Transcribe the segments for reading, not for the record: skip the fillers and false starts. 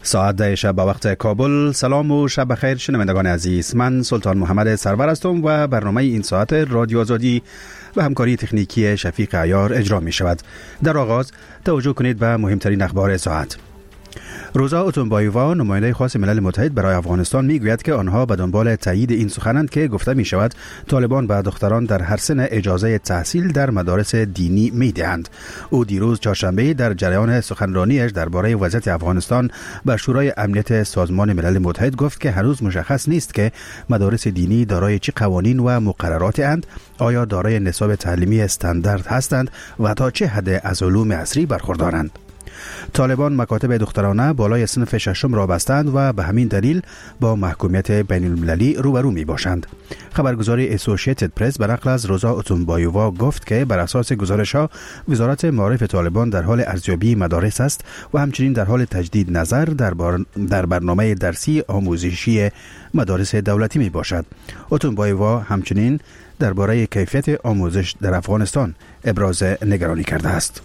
ساعت 10 شب به وقت کابل. سلام و شب بخیر شنوندگان عزیز. من سلطان محمد سرور هستم و برنامه این ساعت رادیو آزادی و همکاری تکنیکی شفیق عیار اجرا می شود. در آغاز توجه کنید به مهمترین اخبار ساعت. روزا اوتونبایووا، نماینده خاص ملل متحد برای افغانستان، میگوید که آنها به دنبال تایید این سخنند که گفته می شود طالبان به دختران در هر سن اجازه تحصیل در مدارس دینی می دهند. او دیروز چهارشنبه در جریان سخنرانیش درباره وضعیت افغانستان به شورای امنیت سازمان ملل متحد گفت که هنوز مشخص نیست که مدارس دینی دارای چه قوانین و مقرراتی اند، آیا دارای نصاب تعلیمی استاندارد هستند و تا چه حد از علوم عصری برخوردارند. طالبان مکاتب دخترانه بالای صنف ششم را بستند و به همین دلیل با محکومیت بین المللی روبرو می باشند. خبرگزاری اسوسییتد پرس به نقل از روزا اوتونبایووا گفت که بر اساس گزارش‌ها وزارت معارف طالبان در حال ارزیابی مدارس است و همچنین در حال تجدید نظر در برنامه درسی آموزشی مدارس دولتی می باشد. اوتونبایووا همچنین درباره کیفیت آموزش در افغانستان ابراز نگرانی کرده است.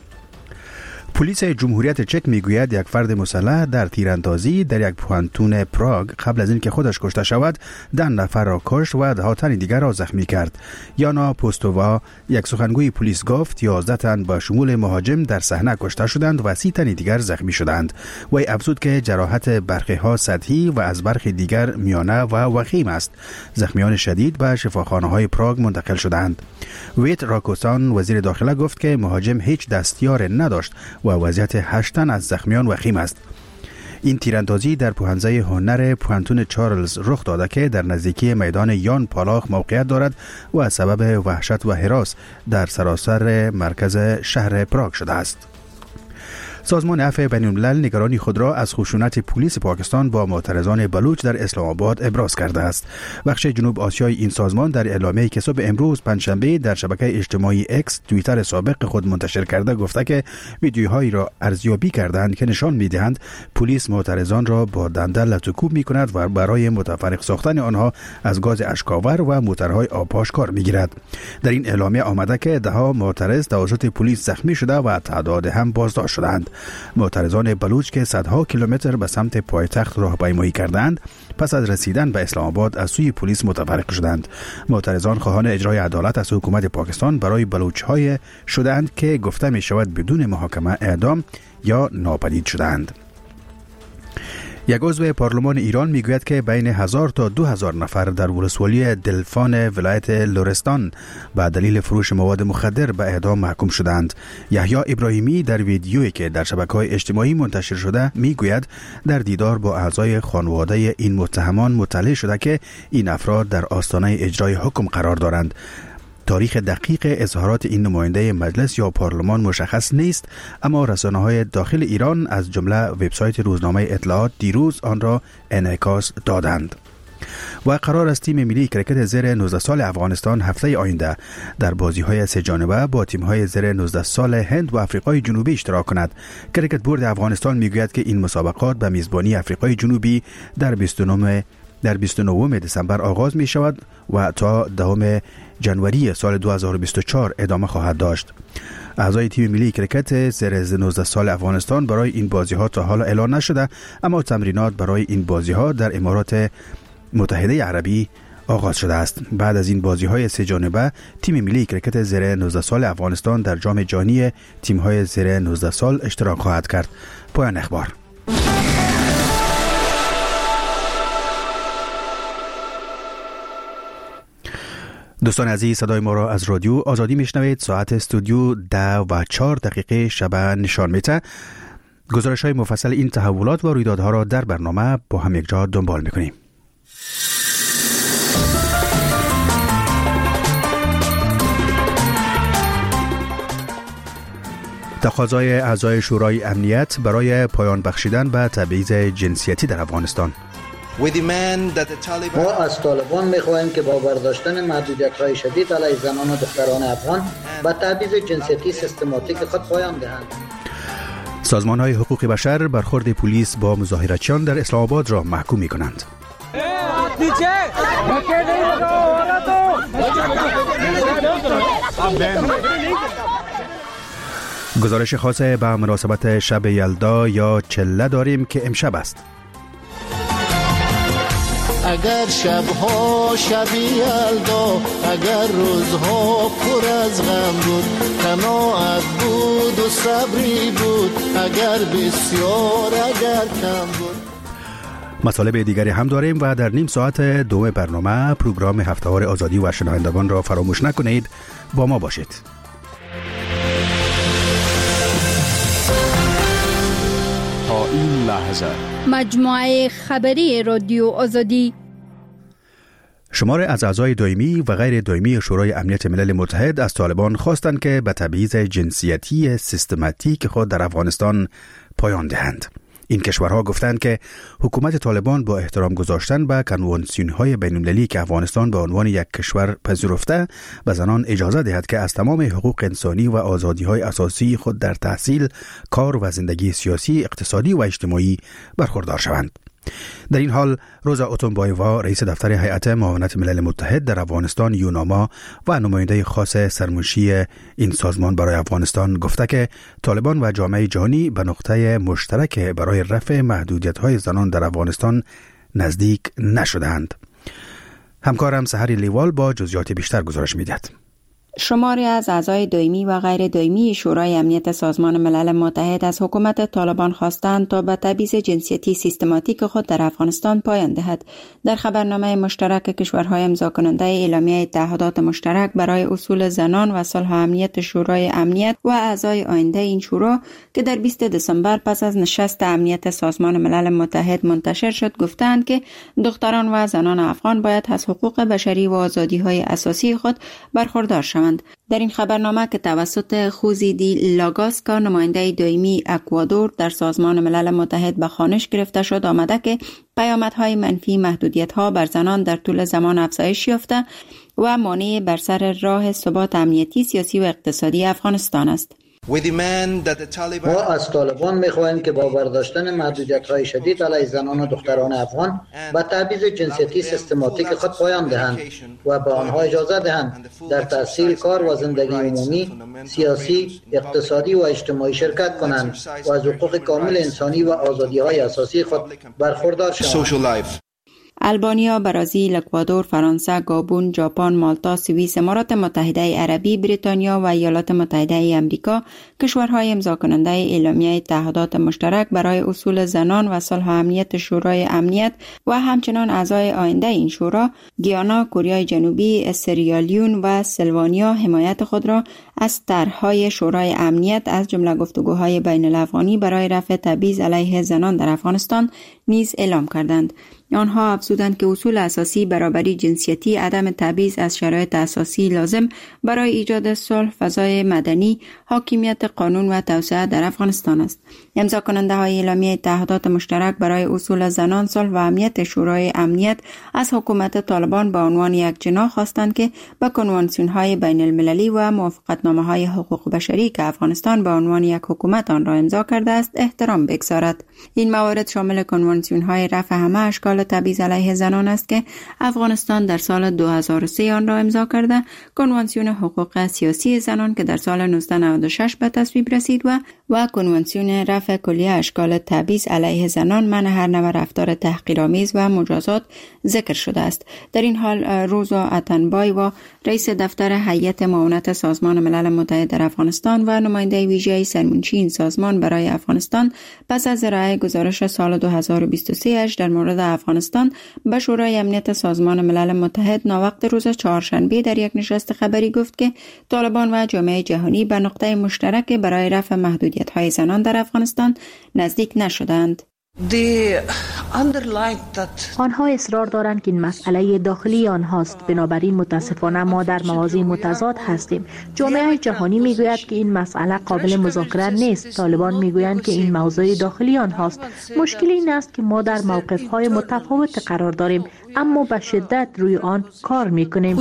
پلیس جمهوریت چک میگوید یک فرد مسلح در تیراندازی در یک پوانتون پراگ قبل از اینکه خودش کشته شود 10 نفر را کشت و 10 تن دیگر را زخمی کرد. یانا پوستووا، یک سخنگوی پلیس، گفت 11 تن با شمول مهاجم در صحنه کشته شدند و 30 تن دیگر زخمی شدند. وی افزود که جراحت برخی ها سطحی و از برخی دیگر میانه و وخیم است. زخمیان شدید به شفاخانه های پراگ منتقل شدند. ویت راکوسان، وزیر داخله، گفت که مهاجم هیچ دستیار نداشت و وضعیت 8 تن از زخمیان وخیم است. این تیراندازی در پوهنځی هنر پوانتون چارلز رخ داده که در نزدیکی میدان یان پالاخ موقعیت دارد و سبب وحشت و هراس در سراسر مرکز شهر پراگ شده است. سازمان عفو بین الملل نگرانی خود را از خشونت پلیس پاکستان با معترضان بلوچ در اسلام آباد ابراز کرده است. بخش جنوب آسیای این سازمان در اعلامیه‌ای که صبح امروز پنجشنبه در شبکه اجتماعی اکس توییتر سابق خود منتشر کرده گفته که ویدیوهایی را ارزیابی کردند که نشان می‌دهند پلیس معترضان را با دنده لطوکوب می‌کند و برای متفرق ساختن آنها از گاز اشک‌آور و موترهای آبپاش کار می‌گیرد. در این اعلامیه آمده که 10 معترض توسط پلیس زخمی شده و تعداد هم بازداشت شدند. معترضان بلوچ که صدها کیلومتر به سمت پایتخت راهپیمایی کردند پس از رسیدن به اسلام آباد از سوی پلیس متفرق شدند. معترضان خواهان اجرای عدالت از حکومت پاکستان برای بلوچ‌های شدند که گفته می شود بدون محاکمه اعدام یا ناپدید شدند. یک عضو پارلمان ایران میگوید که بین 1000 تا 2000 نفر در ولسوالی دلفان ولایت لرستان به دلیل فروش مواد مخدر به اعدام محکوم شدند. یحیی ابراهیمی در ویدیویی که در شبکه‌های اجتماعی منتشر شده میگوید در دیدار با اعضای خانواده این متهمان مطلع شده که این افراد در آستانه اجرای حکم قرار دارند. تاریخ دقیق اظهارات این نماینده مجلس یا پارلمان مشخص نیست، اما رسانه‌های داخل ایران از جمله وبسایت روزنامه اطلاعات دیروز آن را انعکاس دادند. و قرار است تیم ملی کرکت زیر 19 سال افغانستان هفته آینده در بازی‌های سه جانبه با تیم‌های زیر 19 سال هند و آفریقای جنوبی اشتراک کند. کرکت بورد افغانستان میگوید که این مسابقات به میزبانی آفریقای جنوبی در 29 دسامبر آغاز می شود و تا 10 جنوری سال 2024 ادامه خواهد داشت. اعضای تیم ملی کرکت زیر 19 سال افغانستان برای این بازی ها تا حالا اعلان نشده، اما تمرینات برای این بازی ها در امارات متحده عربی آغاز شده است. بعد از این بازی های سه جانبه تیم ملی کرکت زیر 19 سال افغانستان در جام جهانی تیم های زیر 19 سال اشتراک خواهد کرد. پایان اخبار. دوستان عزیز، صدای ما را از رادیو آزادی میشنوید. ساعت استودیو 10:04 شب نشان میده. گزارش های مفصل این تحولات و رویدادها را در برنامه با هم یک جا دنبال میکنیم. تقاضای اعضای شورای امنیت برای پایان بخشیدن به تبعیض جنسیتی در افغانستان. ما از طالبان می‌خواهیم که با برداشتن محدودیت‌های شدید علیه زنان و دختران افغان به تبعیض جنسیتی سیستماتیک خود پایان دهند. سازمان‌های حقوق بشر برخورد پلیس با مظاهراتچیان در اسلام آباد را محکوم می‌کنند. گزارش خاص به مناسبت شب یلدا یا چله داریم که امشب است. اگر شبها شبی یلدا، اگر روزها پر از غم بود، قناعت بود و صبری بود، اگر بسیار اگر کم بود. مطالب دیگری هم داریم و در نیم ساعت دوم برنامه پروگرام هفته‌وار آزادی و شنوندگان را فراموش نکنید. با ما باشید. تا این لحظه مجموعه خبری رادیو آزادی شمار از اعضای دائمی و غیر دائمی شورای امنیت ملل متحد از طالبان خواستند که به تبعیض جنسیتی سیستماتیک خود در افغانستان پایان دهند. این کشورها گفتند که حکومت طالبان با احترام گذاشتن به کنوانسیون‌های بین‌المللی که افغانستان به عنوان یک کشور پذیرفته به زنان اجازه دهد که از تمام حقوق انسانی و آزادی‌های اساسی خود در تحصیل، کار و زندگی سیاسی، اقتصادی و اجتماعی برخوردار شوند. در این حال روزا اوتونبایوا رئیس دفتر هیئت معاونت ملل متحد در افغانستان یوناما و نماینده خاص سرمنشی این سازمان برای افغانستان گفته که طالبان و جامعه جهانی به نقطه مشترک برای رفع محدودیت‌های زنان در افغانستان نزدیک نشدند. همکارم سحری لیوال با جزئیات بیشتر گزارش می‌دهد. شماری از اعضای دائمی و غیر دائمی شورای امنیت سازمان ملل متحد از حکومت طالبان خواستند تا به تبعیض جنسیتی سیستماتیک خود در افغانستان پایان دهد. در خبرنامه مشترک کشورهای امضا کننده اعلامیه اتحادات مشترک برای اصول زنان و صلح و امنیت شورای امنیت و اعضای آینده این شورا که در 20 دسامبر پس از نشست امنیت سازمان ملل متحد منتشر شد، گفتند که دختران و زنان افغان باید از حقوق بشری و آزادی‌های اساسی خود برخوردار شوند. در این خبرنامه که توسط خوزی دی لاگاسکا نماینده دائمی اکوادور در سازمان ملل متحد به خوانش گرفته شد، آمده که پیامدهای منفی محدودیت‌ها بر زنان در طول زمان افزایش یافته و مانع بر سر راه ثبات امنیتی، سیاسی و اقتصادی افغانستان است. ما از طالبان می‌خواهیم که با برداشتن محدودیت‌های شدید علیه زنان و دختران افغان به تبعیض جنسیتی سیستماتیک خود پایان دهند و به آنها اجازه دهند در تحصیل، کار و زندگی عمومی، سیاسی، اقتصادی و اجتماعی شرکت کنند و از حقوق کامل انسانی و آزادی‌های اساسی خود برخوردار شوند. البانیا، برزیل، اکوادور، فرانسه، گابون، ژاپن، مالتا، سوئیس، امارات متحده عربی، بریتانیا و ایالات متحده آمریکا کشورهای امضا کننده اعلامیه اتحادات مشترک برای اصول زنان و صلح و امنیت شورای امنیت و همچنان اعضای آینده این شورا، گیانا، کره جنوبی، سریالیون و سلوانیا حمایت خود را از طرح‌های شورای امنیت از جمله گفتگوهای بین الافغانی برای رفع تبعیض علیه زنان در افغانستان نیز اعلام کردند. آنها افزودند که اصول اساسی برابری جنسیتی، عدم تبعیض از شرایط اساسی لازم برای ایجاد صلح، فضای مدنی، حاکمیت قانون و توسعه در افغانستان است. امضا کننده های اعلامیه اتحادات مشترک برای اصول زنان، صلح و امنیت شورای امنیت از حکومت طالبان به عنوان یک جناح خواستند که به کنوانسیون های بین المللی و موافقتنامه های حقوق بشری که افغانستان به عنوان یک حکومت آن را امضا کرده است احترام بگذارد. این موارد شامل کنوانسیون های رفع همه اشکال تبعیض علیه زنان است که افغانستان در سال 2003 آن را امضا کرده، کنوانسیون حقوق سیاسی زنان که در سال 1996 به تصویب رسید و کنوانسیون رفع کلیه اشکال تبعیض علیه زنان، منع هر نوع رفتار تحقیرآمیز و مجازات ذکر شده است. در این حال روزا اوتونبایوا رئیس دفتر هیئت معاونت سازمان ملل متحد در افغانستان و نماینده ویژه سرمنشی این سازمان برای افغانستان پس از ارائه گزارش سال 2023 در مورد افغانستان به شورای امنیت سازمان ملل متحد ناوقت روز چهارشنبه در یک نشست خبری گفت که طالبان و جامعه جهانی به نقطه مشترک برای رفع محدودیت‌های زنان در افغانستان نزدیک نشدند. آنها اصرار دارند که این مسئله داخلی آنهاست، بنابراین متاسفانه ما در موازی متضاد هستیم. جامعه جهانی میگوید که این مسئله قابل مذاکره نیست، طالبان میگویند که این موضوع داخلی آنهاست. مشکل این است که ما در موقف‌های متفاوت قرار داریم، اما به شدت روی آن کار میکنیم.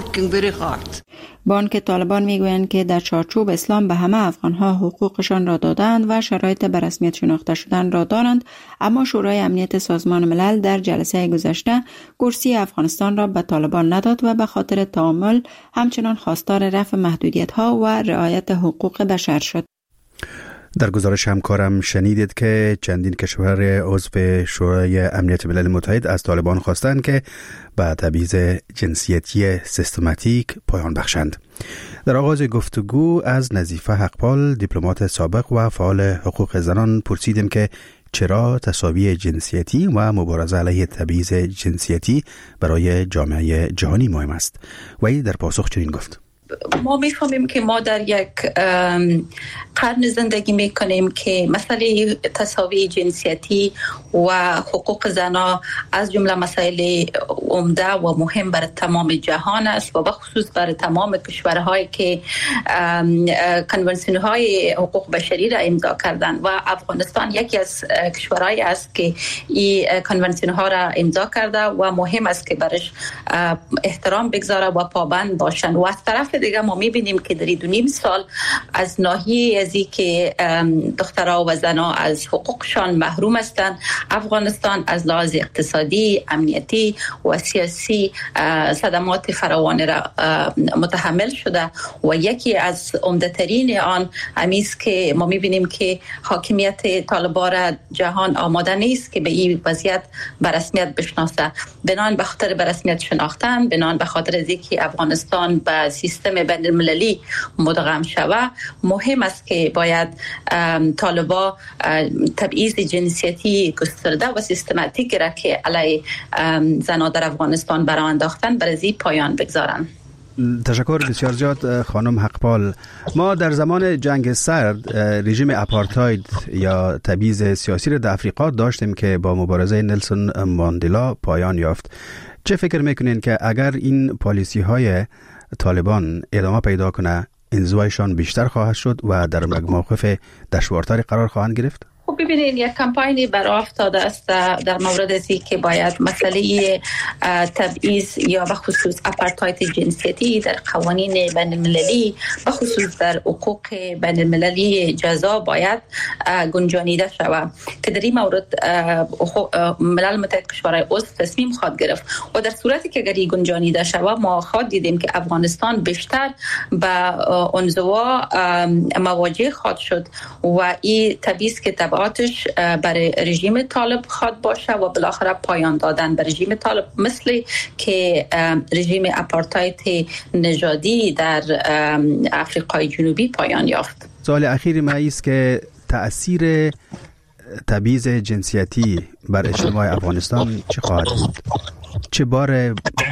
با آنکه طالبان میگویند که در چارچوب اسلام به همه افغانها حقوقشان را دادند و شرایط به رسمیت شناخته شدن را دارند، اما شورای امنیت سازمان ملل در جلسه گذشته کرسی افغانستان را به طالبان نداد و به خاطر تعامل همچنان خواستار رفع محدودیت‌ها و رعایت حقوق بشر شد. در گزارش همکارم شنیدید که چندین کشور عضو شورای امنیت ملل متحد از طالبان خواستند که به تبعیض جنسیتی سیستماتیک پایان بخشند. در آغاز گفتگو از نظیفه حقپال، دیپلمات سابق و فعال حقوق زنان، پرسیدیم که چرا تساوی جنسیتی و مبارزه علیه تبعیض جنسیتی برای جامعه جهانی مهم است. وی در پاسخ چنین گفت: ما میفهمیم که ما در یک قرن زندگی میکنیم که مسئله تساوی جنسیتی و حقوق زنان از جمله مسائل عمده و مهم برای تمام جهان است و بخصوص برای تمام کشورهایی که کنونسیون های حقوق بشری را امضا کردند و افغانستان یکی از کشورهایی است که این کنونسیون ها را امضا کرده و مهم است که برش احترام بگذاره و پابند باشند. و از طرف دیگه ما میبینیم که در 2.5 سال از ناحیه ازی که دخترها و زنها از حقوقشان محروم هستند، افغانستان از لحاظ اقتصادی، امنیتی و سیاسی صدمات فراوان را متحمل شده و یکی از عمده‌ترین آن همیست که ما میبینیم که حاکمیت طالبان را جهان آماده نیست که به این وضعیت به رسمیت بشناسه. بنان به خاطر به رسمیت شناختن، بنان به خاطر از اینکه افغانستان به سیستم بین المللی مدغم شود، مهم است که باید طالبان تبعیض جنسیتی گسترده و سیستماتیک را که علیه زنان در افغانستان برآ انداختن برای پایان بگذارن. تشکر بسیار زیاد خانم حقپال. ما در زمان جنگ سرد رژیم اپارتاید یا تبعیض سیاسی را در افریقا داشتیم که با مبارزه نلسون ماندلا پایان یافت. چه فکر میکنین که اگر این پالیسی های طالبان ادامه پیدا کنه، انزوایشان بیشتر خواهد شد و در موقف دشوارتری قرار خواهند گرفت؟ خب ببینید، یک کمپاینی برای افتاده است در مورد ازی که باید مسئله تبعیض یا به خصوص اپارتاید جنسیتی در قوانین بین المللی به خصوص در حقوق بین المللی جزا باید گنجانیده شود که در این مورد ملل متحد کشورهای عضو تصمیم خواهد گرفت و در صورتی که اگر گنجانیده شود ما خواهد دیدیم که افغانستان بیشتر به انزوا مواجه خواهد شد و این تبعیض که آتش برای رژیم طالب خواد باشه و بالاخره پایان دادن به رژیم طالب، مثل که رژیم اپارتاید نژادی در آفریقای جنوبی پایان یافت. سوال اخیر ما است که تأثیر تبعیض جنسیتی بر اجتماع افغانستان چه خواهد بود؟ چه بار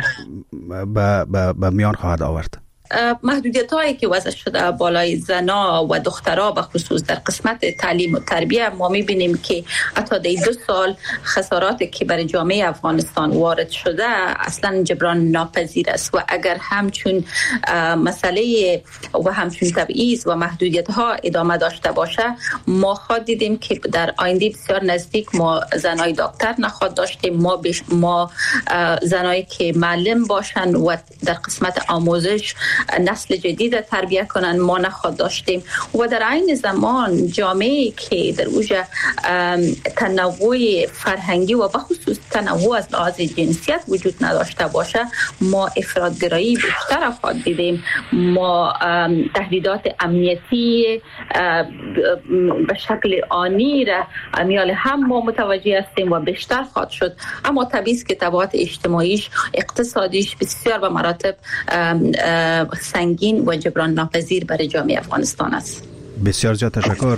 به میان خواهد آورد؟ محدودیت هایی که وضع شده بالای زنا و دخترها به خصوص در قسمت تعلیم و تربیه، ما میبینیم که حتی در 2 سال خساراتی که برای جامعه افغانستان وارد شده اصلا جبران ناپذیر است و اگر همچون مسئله و همچون تبعیض و محدودیت ها ادامه داشته باشه، ما خواهد دیدیم که در آینده بسیار نزدیک ما زنای دکتر نخواهد داشتیم، ما زنایی که معلم باشن و در قسمت آموزش نسل جدید تربیت کنن ما نخواهد داشتیم و در عین زمان جامعه که در اوج تنوع فرهنگی و بخصوص تنوع از لحاظ جنسیت وجود نداشته باشه، ما افراطگرایی بیشتر خواهد دیدیم، ما تهدیدات امنیتی به شکل آنی را امیال هم ما متوجه هستیم و بیشتر خواهد شد. اما تبعیض که تبعات اجتماعیش، اقتصادیش بسیار به مراتب سنگین و جبران ناپذیر برای جامعه افغانستان است. بسیار زیاد تشکر.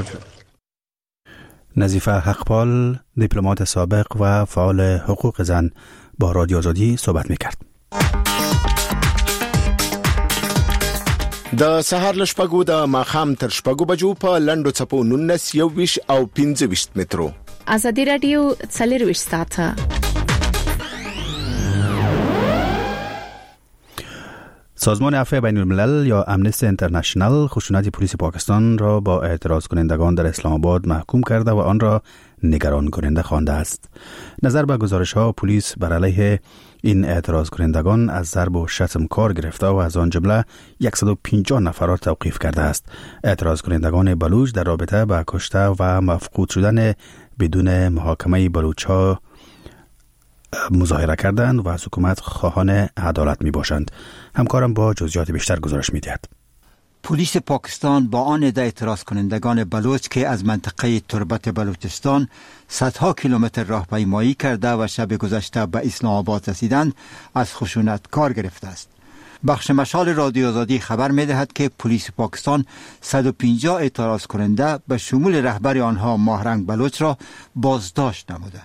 نظیفه حقپال، دیپلمات سابق و فعال حقوق زن، با رادیو آزادی صحبت میکرد. د سهار لشپګو د ماخام تر شپګو بجو په لندو چپو 19 21 او 25 مترو. ازادي رادیو 24 ساعته. سازمان عفو بین الملل یا امنستی اینترنشنال خشونت پلیس پاکستان را با اعتراض کنندگان در اسلام آباد محکوم کرده و آن را نگران کننده خوانده است. نظر به گزارش ها، پلیس بر علیه این اعتراض کنندگان از ضرب و شتم کار گرفته و از آن جمله 150 نفر را توقیف کرده است. اعتراض کنندگان بلوچ در رابطه با کشته و مفقود شدن بدون محاکمه بلوچ ها مظاهره کردند و از حکومت خواهان عدالت می باشند. همکارم با جزئیات بیشتر گزارش می دهد. پلیس پاکستان با آن ادعای اعتراض کنندگان بلوچ که از منطقه تربت بلوچستان صدها کیلومتر راهپیمایی کرده و شب گذشته به اسلام آباد رسیدند از خشونت کار گرفته است. بخش مشال رادیو آزادی خبر می دهد که پلیس پاکستان 150 اعتراض کننده به شمول رهبر آنها ماهرنگ بلوچ را بازداشت نموده.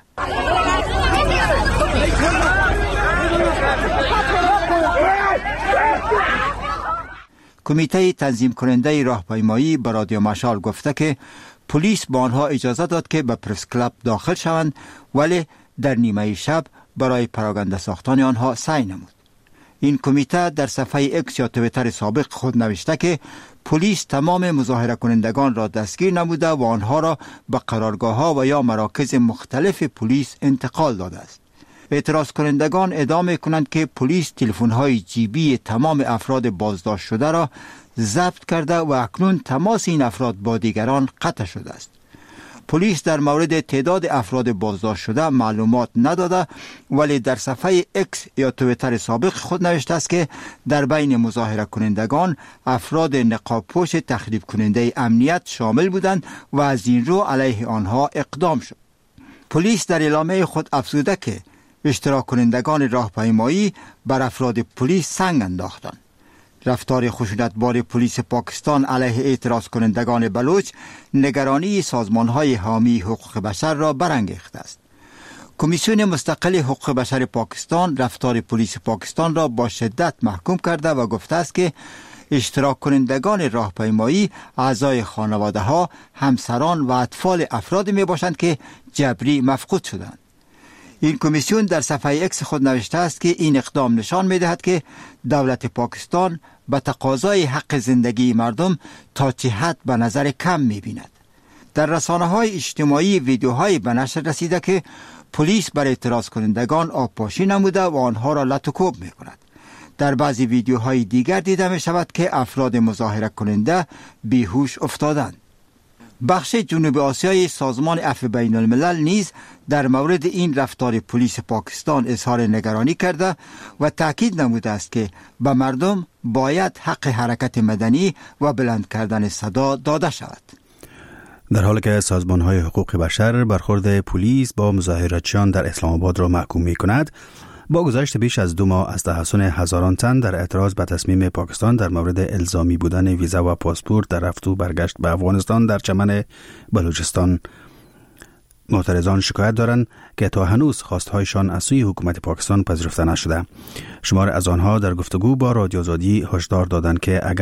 کمیته تنظیم کننده راهپیمایی به رادیو مشال گفته که پلیس با آنها اجازه داد که به پرس کلاب داخل شوند، ولی در نیمه شب برای پراگنده ساختن آنها سعی نمود. این کمیته در صفحه اکس یا تویتر سابق خود نوشته که پلیس تمام مظاهره کنندگان را دستگیر نموده و آنها را به قرارگاه ها و یا مراکز مختلف پلیس انتقال داده است. اعتراض کنندگان ادعا کنند که پلیس تلفن های جیبی تمام افراد بازداشت شده را ضبط کرده و اکنون تماس این افراد با دیگران قطع شده است. پلیس در مورد تعداد افراد بازداشت شده معلومات نداده، ولی در صفحه اکس یا تویتر سابق خود نوشته است که در بین مظاهره کنندگان افراد نقاب پوش تخریب کننده امنیت شامل بودند و از این رو علیه آنها اقدام شد. پلیس در اعلامیه خود افزوده که اشتراک کنندگان راهپیمایی بر افراد پلیس سنگ انداختند. رفتار خشونتبار پلیس پاکستان علیه اعتراض کنندگان بلوچ نگرانی سازمان‌های حامی حقوق بشر را برانگیخته است. کمیسیون مستقل حقوق بشر پاکستان رفتار پلیس پاکستان را با شدت محکوم کرده و گفته است که اشتراک کنندگان راهپیمایی اعضای خانواده ها، همسران و اطفال افراد می باشند که جبری مفقود شدند. این کمیسیون در صفحه اکس خود نوشته است که این اقدام نشان می دهد که دولت پاکستان به تقاضای حق زندگی مردم تا چه حد به نظر کم می بیند. در رسانه‌های اجتماعی ویدیوهای به نشر رسیده که پلیس بر اعتراض کنندگان آبپاشی نموده و آنها را لط و کوب می کند. در بعضی ویدیوهای دیگر دیده می شود که افراد مظاهره کننده بیهوش افتادند. بخش جنوب آسیای سازمان عفو بین الملل نیز در مورد این رفتار پلیس پاکستان اظهار نگرانی کرده و تاکید نموده است که به مردم باید حق حرکت مدنی و بلند کردن صدا داده شود. در حالی که سازمان‌های حقوق بشر برخورد پلیس با مظاهراتچیان در اسلام آباد را محکوم می‌کند، با گذشت بیش از 2 ماه از تحصن هزاران تن در اعتراض به تصمیم پاکستان در مورد الزامی بودن ویزا و پاسپورت در رفت و برگشت به افغانستان در چمن بلوچستان، معترضان شکایت دارند که تا هنوز خواستهایشان از سوی حکومت پاکستان پذیرفته نشده. شمار از آنها در گفتگو با رادیو آزادی هشدار دادند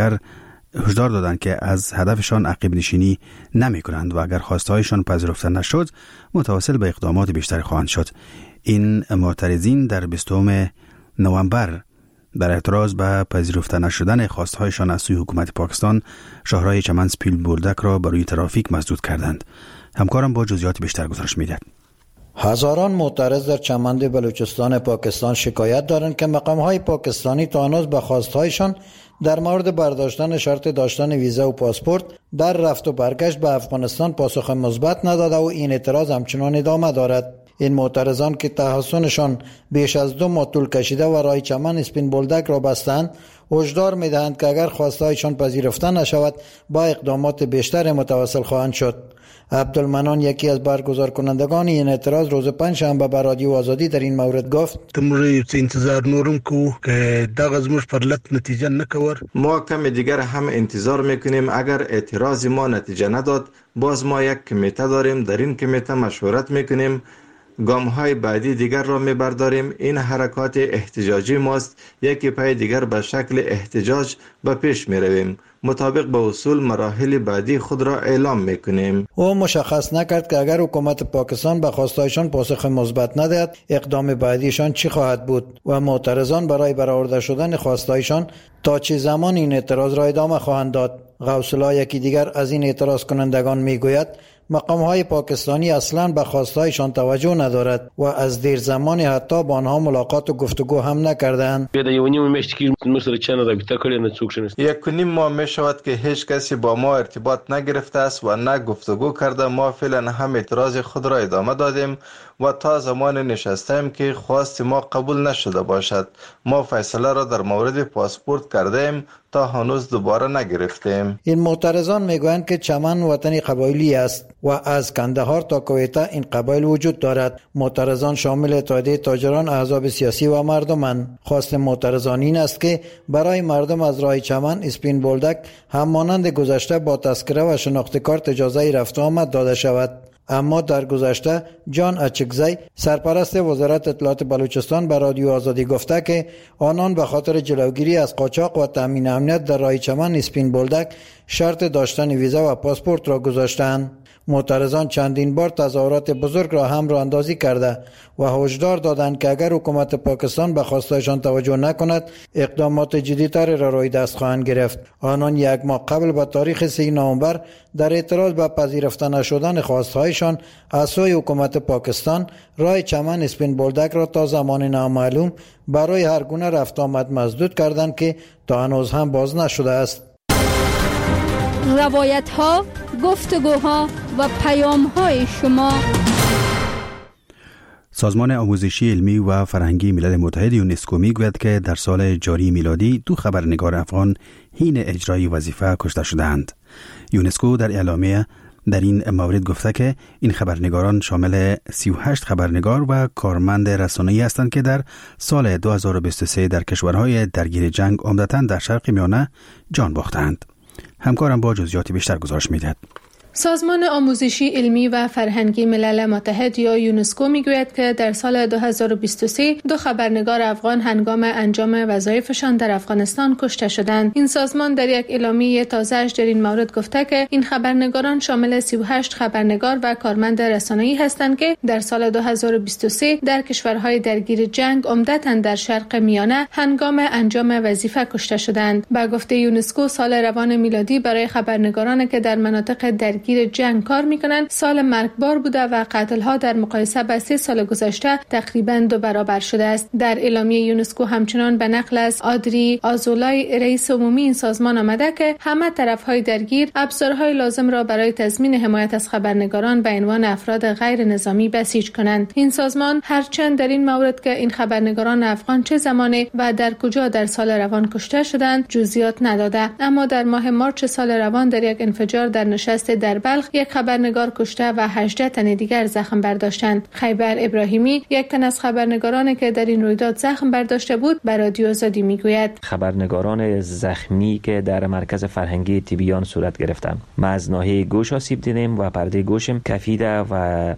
که از هدفشان عقب نشینی نمی کنند و اگر خواستهایشان پذیرفته نشد متواصل به اقدامات بیشتر خواهند شد. این معترضین در 20 نوامبر در اعتراض به پذیرفته نشدن خواستهایشان از سوی حکومت پاکستان شاهراه چمن سپیل بولدک را بر روی ترافیک مسدود کردند. همکارم با جزئیات بیشتر گزارش می‌دهد. هزاران معترض در چمن بلوچستان پاکستان شکایت دارند که مقام‌های پاکستانی تا هنوز به خواستهایشان در مورد برداشتن شرط داشتن ویزا و پاسپورت در رفت و برگشت به افغانستان پاسخ مثبت نداده و این اعتراض همچنان ادامه دارد. این معترضان که تحصنشان بیش از 2 ماه طول کشیده و راه چمن سپین بولدک را بستند، هشدار می‌دهند که اگر خواستهایشان پذیرفته نشود با اقدامات بیشتر متواصل خواهند شد. عبدالمنان یکی از برگزار کنندگان این اعتراض روز پنجشنبه به رادیو آزادی در این مورد گفت: انتظار نورم کو که دغه زموږ پر لط نتیجه نکور. ما کم دیگر هم انتظار میکنیم اگر اعتراض ما نتیجه نداد باز ما یک کمیته داریم، در این کمیته مشورت میکنیم، گام‌های بعدی دیگر را می‌برداریم. این حرکات احتجاجی ماست، یکی پای دیگر به شکل احتجاج به پیش می‌رویم. مطابق به اصول مراحل بعدی خود را اعلام می‌کنیم. او مشخص نکرد که اگر حکومت پاکستان به خواستهایشان پاسخ مثبت ندهد اقدام بعدیشان چی خواهد بود و معترضان برای برآورده شدن خواستهایشان تا چه زمان این اعتراض را ادامه خواهند داد. غوث الله یکی دیگر از این اعتراض کنندگان میگوید مقام‌های پاکستانی اصلاً به خواستهایشان توجه ندارد و از دیر زمانی حتی با آنها ملاقات و گفتگو هم نکردند. 1.5 ماه می شود که هیچ کسی با ما ارتباط نگرفته است و نه گفتگو کرده. ما فعلا هم اعتراض خود را ادامه دادیم و تا زمان نشستیم که خواست ما قبول نشده باشد. ما فیصله را در مورد پاسپورت کردیم. تا هنوز دوباره نگرفتیم. این معترضان میگویند که چمن وطن قبایلی است و از کندهار تا کویته این قبایل وجود دارد. معترضان شامل اتحادیه تاجران، احزاب سیاسی و مردمند. خواست معترضان این است که برای مردم از راه چمن اسپین بولدک هم مانند گذشته با تذکره و شناخت کارت اجازه رفت و آمد داده شود. اما در گذشته جان اچکزی سرپرست وزارت اطلاعات بلوچستان به رادیو آزادی گفته که آنان به خاطر جلوگیری از قاچاق و تامین امنیت در راه چمن اسپین بولدک شرط داشتن ویزا و پاسپورت را گذاشتند. معترضان چندین بار تظاهرات بزرگ را هم راه اندازی کرده و هشدار دادند که اگر حکومت پاکستان به خواستایشان توجه نکند اقدامات جدی‌تر را روی دست خواهند گرفت. آنان یک ماه قبل به تاریخ 3 نوامبر در اعتراض به پذیرفته نشدن خواستهایشان از سوی حکومت پاکستان راه چمن اسپین بولدک را تا زمان نامعلوم برای هر گونه رفت آمد مسدود کردند که تا هنوز هم باز نشده است. روایت ها، گفتگوها و پیام های شما. سازمان آموزشی علمی و فرهنگی ملل متحد یونسکو میگوید که در سال جاری میلادی 2 خبرنگار افغان حین اجرای وظیفه کشته شدند. یونسکو در اعلامیه در این مورد گفته که این خبرنگاران شامل 38 خبرنگار و کارمند رسانه‌ای هستند که در سال 2023 در کشورهای درگیر جنگ عمدتاً در شرق میانه جان باختند. همکارم با جزئیات بیشتر گزارش میدهد. سازمان آموزشی علمی و فرهنگی ملل متحد یا یونسکو میگوید که در سال 2023 2 خبرنگار افغان هنگام انجام وظایفشان در افغانستان کشته شدند. این سازمان در یک اعلامیه تازه‌اش در این مورد گفته که این خبرنگاران شامل 38 خبرنگار و کارمند رسانه‌ای هستند که در سال 2023 در کشورهای درگیر جنگ عمدتاً در شرق میانه هنگام انجام وظیفه کشته شدند. با گفته یونسکو سال روان میلادی برای خبرنگارانی که در مناطق درگیر جنگ کار میکنند سال مرگبار بوده و قتل‌ها در مقایسه با 3 سال گذشته تقریباً 2 برابر شده است. در اعلامیه یونسکو همچنان به نقل از آدری آزولای رئیس عمومی این سازمان آمده که همه طرف‌های درگیر ابزارهای لازم را برای تضمین حمایت از خبرنگاران به عنوان افراد غیر نظامی بسیج کنند. این سازمان هرچند در این مورد که این خبرنگاران افغان چه زمانی و در کجا در سال روان کشته شدند جزئیات نداده، اما در ماه مارچ سال روان در یک انفجار در نشست در بلخ یک خبرنگار کشته و 18 تن دیگر زخم برداشتند. خیبر ابراهیمی یک تن از خبرنگارانی که در این رویداد زخم برداشته بود به رادیو آزادی میگوید خبرنگاران زخمی که در مرکز فرهنگی تیبیان صورت گرفتند ما از ناحیه گوش آسیب دیدیم و پرده گوشم کفیده و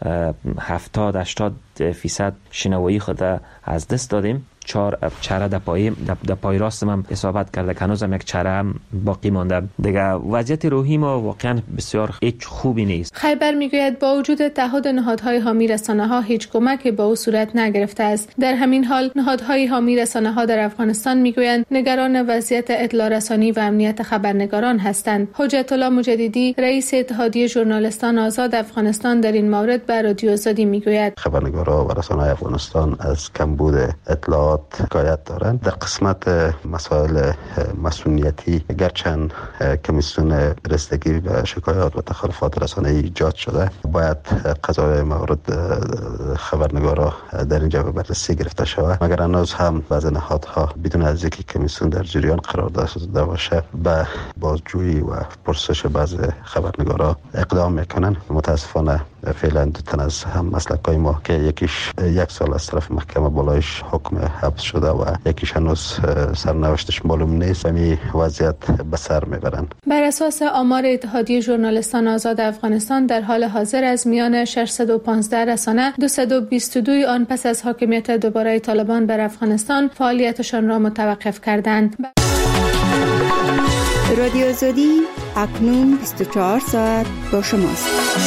70-80% شنوایی خود از دست دادیم. 4 چره در پای راست من اصابت کرده که هنوزم یک چره هم باقی مانده. دیگه وضعیت روحی ما واقعا بسیار هیچ خوبی نیست. خیبر میگوید با وجود تعهد نهادهای حامی رسانه‌ها هیچ کمکی به او صورت نگرفته است. در همین حال نهادهای حامی رسانه‌ها در افغانستان میگویند نگران وضعیت اطلاع رسانی و امنیت خبرنگاران هستند. حجت الله مجددی رئیس اتحادیه ژورنالیستان آزاد افغانستان در این مورد به رادیو آزادی میگوید خبرنگاران و رسانه‌های افغانستان از کمبود اطلاعات شکایت دارند. در قسمت مسائل مسئولیتی گرچند کمیسیون رسیدگی به شکایات و تخلفات رسانه‌ای ایجاد شده باید قضایا مورد خبرنگارا در اینجا به بررسی گرفته شود، مگر هنوز هم بعض نهادها بدون از اینکه کمیسیون در جریان قرار داشته باشه به بازجویی و پرسش بعض خبرنگارا اقدام میکنن. متاسفانه فعلا 2 تن از هم مسلکای ما که یکیش 1 سال از طرف محکمه بالایش حکم حبس شده و یکیش هنوز سرنوشتش معلوم نیست. همین وضعیت به سر میبرن. بر اساس آمار اتحادیه ژورنالیستان آزاد افغانستان در حال حاضر از میان 615 رسانه 222 آن پس از حاکمیت دوباره طالبان بر افغانستان فعالیتشان را متوقف کردند. رادیو آزادی اکنون 24 ساعت با شماست.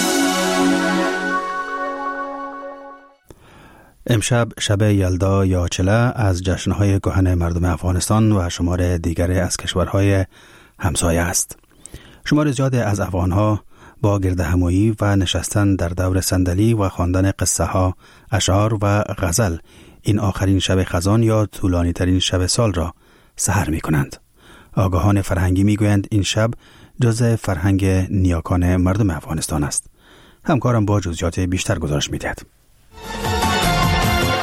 امشب شب یلدا یا چله از جشن‌های کهن مردم افغانستان و شمار دیگر از کشورهای همسایه است. شمار زیاد از افغان‌ها با گردهمایی و نشستن در دور صندلی و خواندن قصه ها، اشعار و غزل این آخرین شب خزان یا طولانی ترین شب سال را سحر می کنند. آگاهان فرهنگی می گویند این شب جزء فرهنگ نیاکان مردم افغانستان است. همکارم با جزئیات بیشتر گزارش می دهد.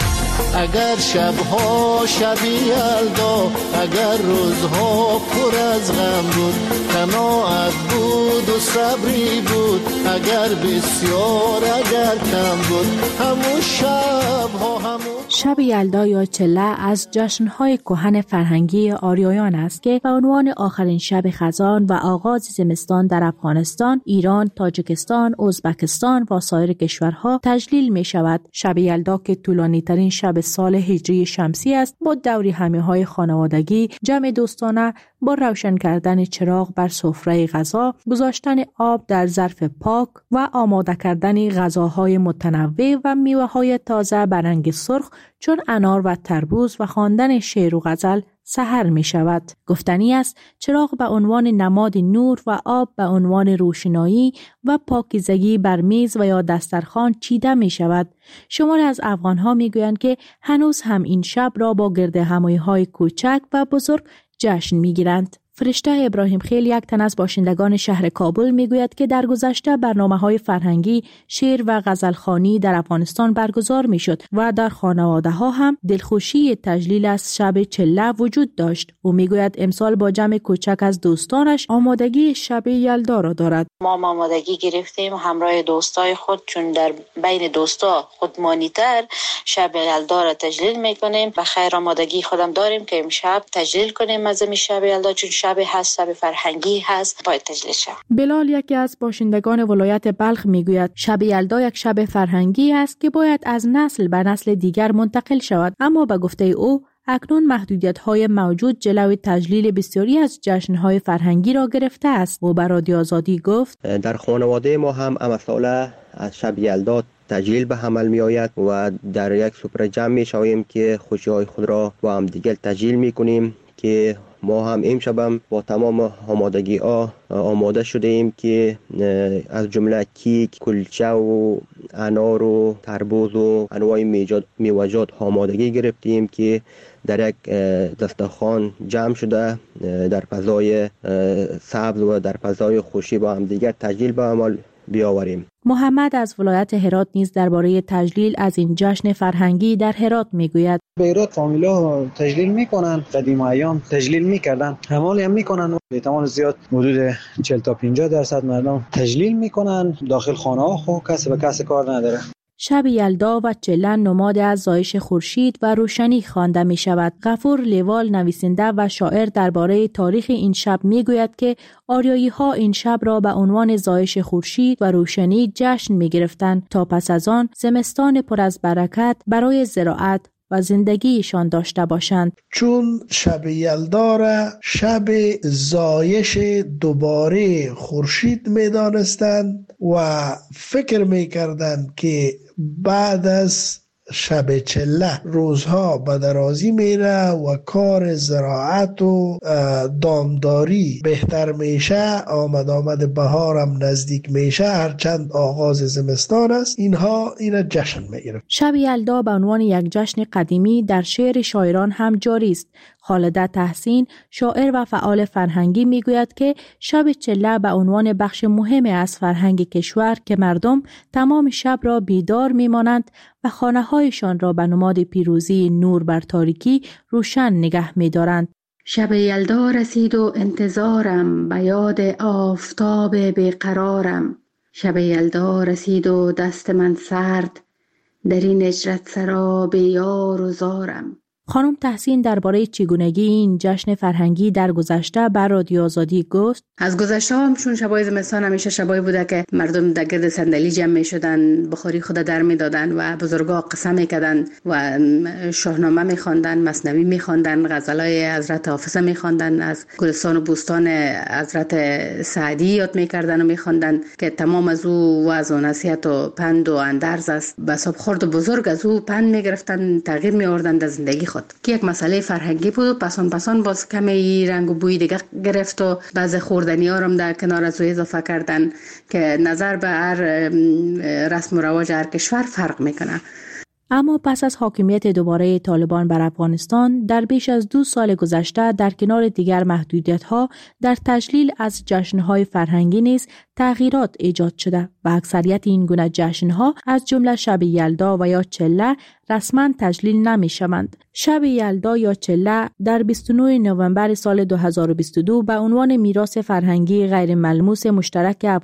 اگر شبها شبی یلدا، اگر روزها پر از غم بود، قناعت بود و صبری بود، اگر بسیار اگر کم بود، همون شبها شب یلدا یا چله از جشن‌های کهن فرهنگی آریایان است که به عنوان آخرین شب خزان و آغاز زمستان در افغانستان، ایران، تاجیکستان، ازبکستان و سایر کشورها تجلیل می شود. شب یلدا که طولانی ترین شب سال هجری شمسی است، با دوری همیه‌های خانوادگی، جمع دوستانه، با روشن کردن چراغ بر سفره غذا، گذاشتن آب در ظرف پاک و آماده کردن غذاهای متنوع و میوه‌های تازه به رنگ سرخ چون انار و تربوز و خواندن شعر و غزل سحر می شود. گفتنی است چراغ به عنوان نماد نور و آب به عنوان روشنایی و پاکیزگی بر میز و یا دسترخوان چیده می شود. شماری از افغان‌ها می گویند که هنوز هم این شب را با گرد همایی‌های کوچک و بزرگ جشن می گیرند. فرشته ابراهیم خیل، یک تن از باشندگان شهر کابل، میگوید که در گذشته برنامه‌های فرهنگی، شعر و غزلخوانی در افغانستان برگزار میشد و در خانواده‌ها هم دلخوشی تجلیل از شب چله وجود داشت. او میگوید امسال با جمع کوچک از دوستانش آمادگی شب یلدا را دارد. ما آمادگی گرفتیم همراه دوستای خود، چون در بین دوستا خودمانی‌تر شب یلدا را تجلیل میکنیم. و خیر آمادگی خودم داریم که امشب تجلیل کنیم از شب یلدا، چون شب هست، شب فرهنگی هست، باید تجلیل شود. بلال، یکی از باشندگان ولایت بلخ، میگوید شب یلدا یک شب فرهنگی است که باید از نسل به نسل دیگر منتقل شود، اما به گفته او اکنون محدودیت‌های موجود جلوی تجلیل بسیاری از جشن‌های فرهنگی را گرفته است. او به رادیو آزادی گفت در خانواده ما هم مسئله از شب یلدا تجلیل به عمل می آید و در یک سفره جمع می شویم که خوشی‌های خود را با هم دیگر تجلیل می کنیم که ما هم امشب با تمام آمادگی ها آماده شده ایم که از جمله کیک، کلچه و انار و تربوز و انواع میوه‌جات آمادگی گرفتیم که در یک دسترخوان جمع شده در فضای سبز و در فضای خوشی با هم دیگر تجلیل به عمل بیاوریم. محمد از ولایت هرات نیز درباره تجلیل از این جشن فرهنگی در هرات میگوید. به هرات فامیلا تجلیل میکنن، قدیم ایام تجلیل میکردن، همالی هم میکنن. به احتمال زیاد حدود 40 تا 50% مردم تجلیل میکنن. داخل خانه ها خو کسی به کسی کار نداره. شب یلدا و چله نماد از زایش خورشید و روشنی خوانده می شود. غفور لیوال، نویسنده و شاعر، درباره تاریخ این شب می گوید که آریایی ها این شب را به عنوان زایش خورشید و روشنی جشن می گرفتند تا پس از آن زمستان پر از برکت برای زراعت و زندگیشان داشته باشند. چون شب یلدا را شب زایش دوباره خورشید می دانستند و فکر می کردند که بعد از شب چله روزها به درازی میره و کار زراعت و دامداری بهتر میشه، آمد بهارم نزدیک میشه، هرچند آغاز زمستان است، اینها این جشن میگیرن. شب یلدا به عنوان یک جشن قدیمی در شعر شاعران هم جاری است. خالده تحسین، شاعر و فعال فرهنگی، میگوید که شب چله به عنوان بخش مهمی از فرهنگ کشور که مردم تمام شب را بیدار میمانند و خانه‌هایشان را به نماد پیروزی نور بر تاریکی روشن نگه می‌دارند. شب یلدا رسید و انتظارم، به یاد آفتاب بیقرارم. شب یلدا رسید و دست من سرد، در این هجرت سرا به یار و زارم. خانم تحسین درباره چگونگی این جشن فرهنگی در گذشته بر رادیو آزادی گفت. از گذشته هم چون شبای زمستان همیشه شبای بوده که مردم در گرد صندلی جمع می شدن، بخاری خود در می دادن و بزرگا قصه می کردن و شاهنامه می خواندن، مثنوی می خواندن، غزلای حضرت حافظ می خواندن، از گلستان و بوستان حضرت سعدی یاد می کردن و می خواندن که تمام از او وعظ و نصیحت و پند و اندرز است. بساب خرد و بزرگ از او پند می گرفتن، تغییر می آوردن در زندگی خود که یک مسئله فرهنگی بود. پسان باز کمی رنگ و بوی دیگه گرفت و بعضی خوردنی ها رو در کنار از او اضافه کردن که نظر به هر رسم و رواج هر کشور فرق میکنه. اما پس از حاکمیت دوباره طالبان بر افغانستان در بیش از 2 سال گذشته در کنار دیگر محدودیت‌ها در تجلیل از جشن‌های فرهنگی نیز تغییرات ایجاد شده و اکثریت این گونه جشن‌ها از جمله شب یلدا و یا چله رسما تجلیل نمی‌شوند. شب یلدا یا چله در 29 نوامبر سال 2022 به عنوان میراث فرهنگی غیر ملموس مشترک